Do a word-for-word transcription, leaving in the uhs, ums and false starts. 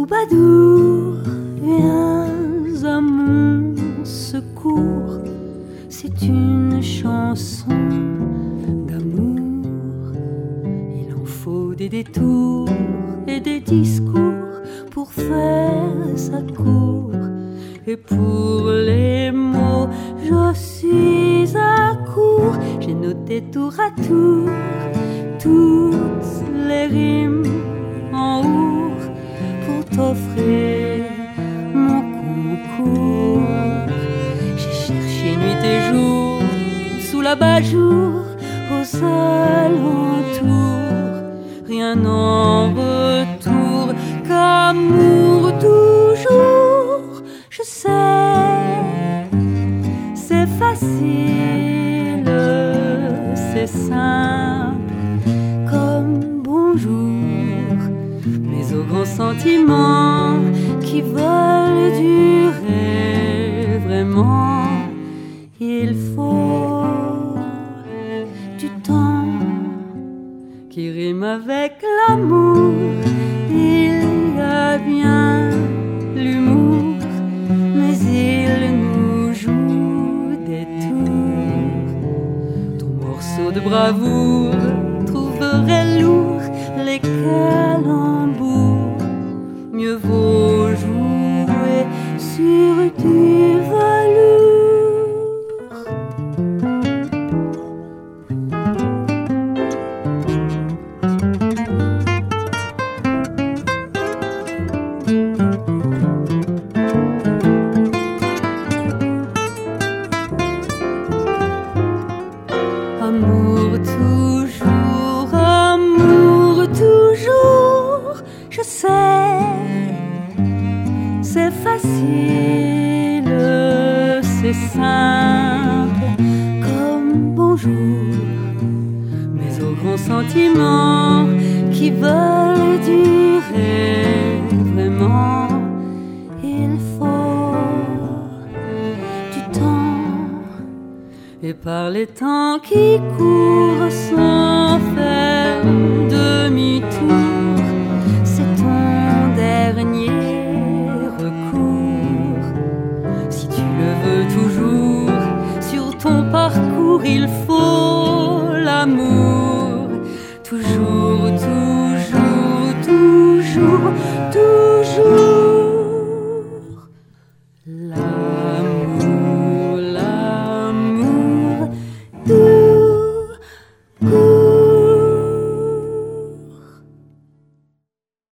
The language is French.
Troubadour, viens à mon secours. C'est une chanson d'amour. Il en faut des détours et des discours pour faire sa cour. Et pour les mots, je suis à court. J'ai noté tour à tour toutes les rimes en our pour t'offrir mon concours. J'ai cherché nuit et jour sous l'abat-jour aux alentours. Rien en retour qu'amour toujours. Je sais, c'est facile, c'est simple comme bonjour. Mais aux grands sentiments qui veulent durer vraiment, il faut du temps qui rime avec l'amour. Il y a bien l'humour, mais il nous joue des tours. Ton morceau de bravoure trouverait lourd les calembours. Mieux vaut jouer sur du velours. Amour toujours, amour toujours. Je sais, c'est facile, c'est simple comme bonjour. Mais aux grands sentiments qui veulent durer vraiment, il faut du temps. Et par les temps qui courent sans faire demi-tour, c'est ton dernier recours. Si tu le veux toujours, sur ton parcours, il faut l'amour. Toujours, toujours, toujours, toujours.